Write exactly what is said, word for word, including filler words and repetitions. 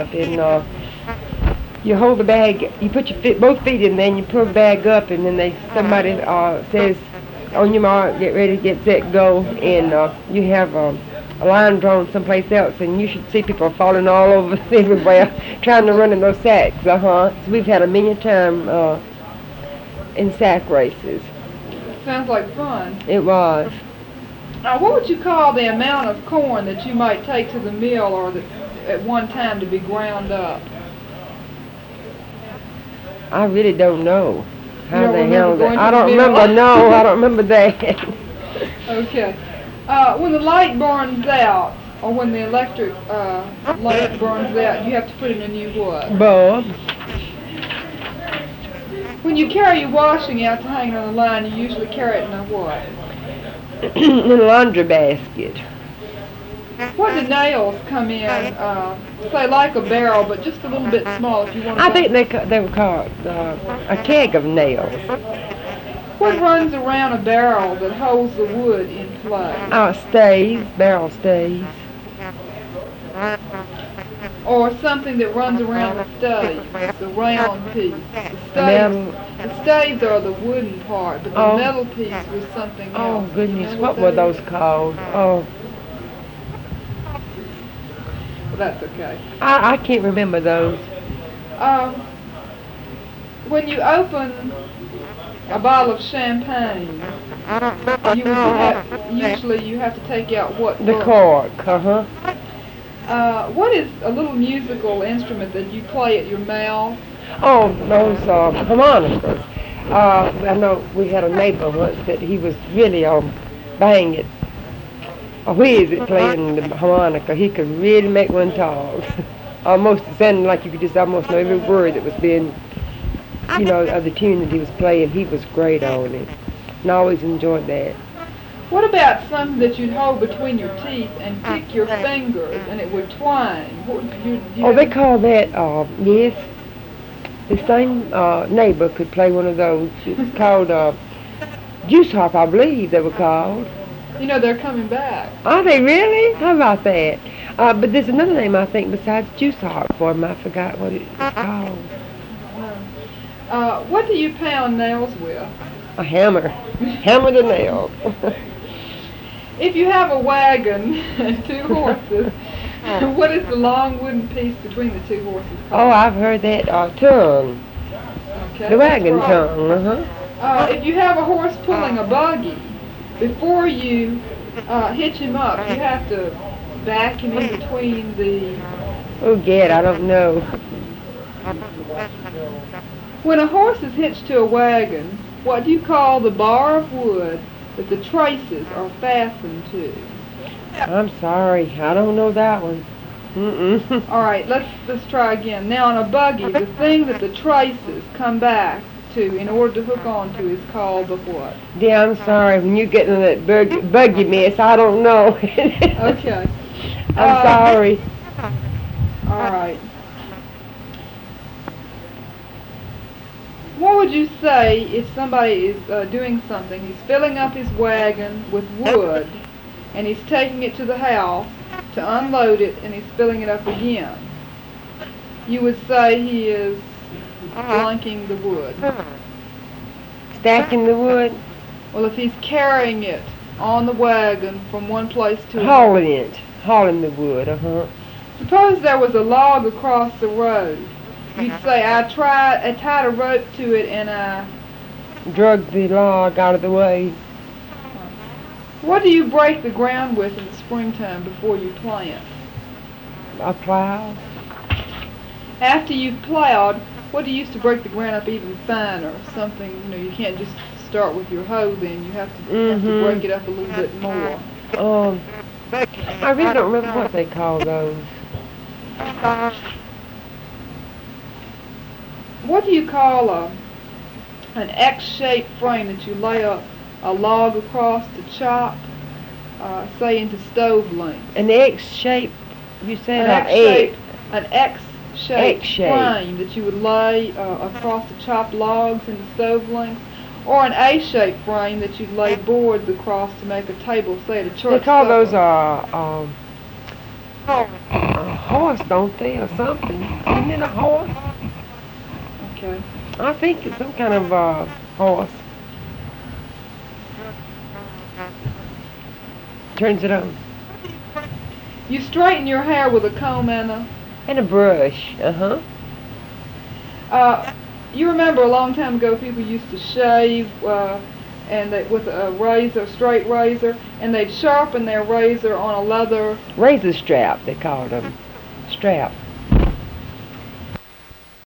up, and uh, you hold the bag, you put your feet, both feet in there, and you pull the bag up, and then they somebody uh, says, on your mark, get ready, get set, go, and uh, you have um, a line drawn someplace else, and you should see people falling all over everywhere trying to run in those sacks. Uh-huh. So we've had a million times uh, in sack races. Sounds like fun. It was. Now, what would you call the amount of corn that you might take to the mill or that at one time to be ground up? I really don't know how don't they remember held it. going to I the don't mill? remember. No, I don't remember that. Okay. Uh, when the light burns out, or when the electric uh, light burns out, you have to put in a new what? Bulb. When you carry your washing out to hang on the line, you usually carry it in a what? In a laundry basket. What do nails come in, uh, say like a barrel, but just a little bit small if you want to... I think they ca- they were called uh, a keg of nails. What runs around a barrel that holds the wood in place? Oh, stays, barrel stays. Or something that runs around the stave, the round piece. The staves, Metal. the staves are the wooden part, but the Oh. metal piece was something Oh, else. goodness, You know what that were is? those called? Oh, Well, that's okay. I, I can't remember those. Um, when you open a bottle of champagne, you would have, usually you have to take out what The book? cork, uh-huh. Uh, what is a little musical instrument that you play at your mouth? Oh, those uh, harmonicas. Uh, I know we had a neighbor once that he was really um, bang it. A whiz at playing the harmonica. He could really make one talk. Almost it sounded like you could just almost know every word that was being, you know, of the tune that he was playing. He was great on it. And I always enjoyed that. What about something that you'd hold between your teeth and pick your fingers and it would twang? What would you, you Oh, they call that, uh, yes. The same uh, neighbor could play one of those. It's called uh, juice harp, I believe they were called. You know, they're coming back. Are they really? How about that? Uh, but there's another name, I think, besides juice harp for them. I forgot what it's called. Uh, what do you pound nails with? A hammer. Hammer the nail. If you have a wagon and two horses, what is the long wooden piece between the two horses called? Oh, I've heard that. Uh, tongue. Okay, The wagon that's right. tongue, uh-huh. Uh, if you have a horse pulling a buggy, before you uh, hitch him up, you have to back him in between the... Oh, Gad, I don't know. When a horse is hitched to a wagon, what do you call the bar of wood that the traces are fastened to? I'm sorry. I don't know that one. Mm-mm. All right, let's let's try again. Now, on a buggy, the thing that the traces come back to in order to hook onto is called the what? Yeah, I'm sorry. When you get in that bug- buggy mess, I don't know. Okay. I'm Uh, sorry. All right. What would you say if somebody is uh, doing something? He's filling up his wagon with wood, and he's taking it to the house to unload it, and he's filling it up again. You would say he is blanking the wood. Stacking the wood, Well, if he's carrying it on the wagon from one place to another. hauling it, hauling the wood, uh-huh. Suppose there was a log across the road. You'd say, I tried, I tied a rope to it and I... Drug the log out of the way. What do you break the ground with in the springtime before you plant? A plow. After you've plowed, what do you use to break the ground up even finer? Something, you know, you can't just start with your hoe then. You have to, have to Mhm. break it up a little bit more. Um, I really don't remember what they call those. What do you call a an X-shaped frame that you lay a, a log across to chop, uh, say into stove length? An X shape, you said? An or X-shaped, egg? an X-shaped X-shaped. frame that you would lay uh, across to chop logs into stove length, or an A-shaped frame that you'd lay boards across to make a table, say at a church They call supper. those, uh, um, A horse, don't they, or something? Isn't it a horse? Okay. I think it's some kind of uh, horse. Turns it on. You straighten your hair with a comb and a... And a brush, uh-huh. Uh, you remember a long time ago people used to shave uh, and they, with a razor, straight razor, and they'd sharpen their razor on a leather... Razor strap, they called them. Strap.